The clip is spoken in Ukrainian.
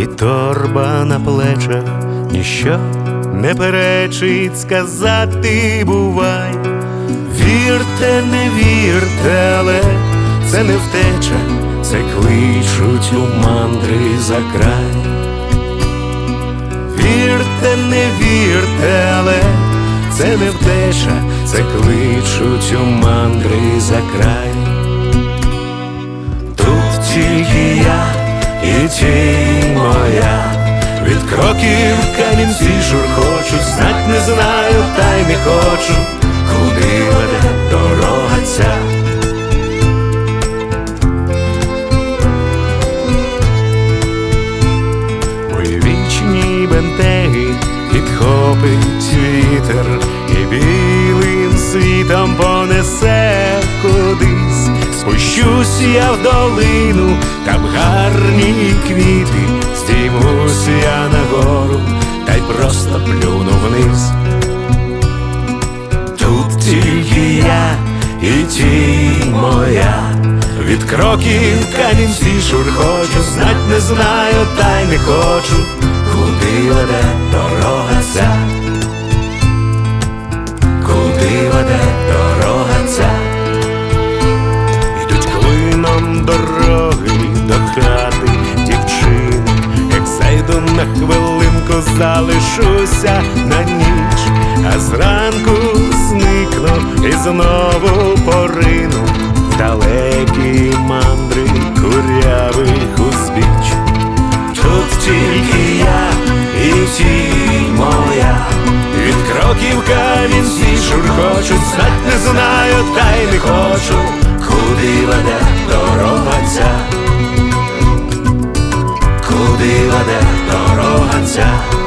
і торба на плечах, ніщо не перечить сказати бувай. Вірте, не вірте, але це не втеча, це кличуть у мандри за край. Вірте, не вірте, але це не втеча, це кличуть у мандри за край. Тут тільки я і тінь моя, від кроків камінці шурхочу, знать не знаю, та й не хочу, куди веде дорога ця. Мої вічні бентеги підхопить вітер і білим світом понесе кудись. Спущусь я в долину, там гарні квіти, здіймусь я нагору, та й просто плюну вниз. Тут тільки я і тінь моя, від кроків камінці шурхочу, знать не знаю, та й не хочу, куди веде дорога ця. Куди веде дорога ця. Йдуть клином дороги до хати дівчини, як зайду на хвилинку, залишуся на ніч, а зранку зникну і знову порину в далекі мандри курявих узбіч. Тут тільки я і тінь моя, від кроків камінці шурхочуть, знать не знаю, та й не хочу, куди веде дорога ця. Куди веде дорога ця.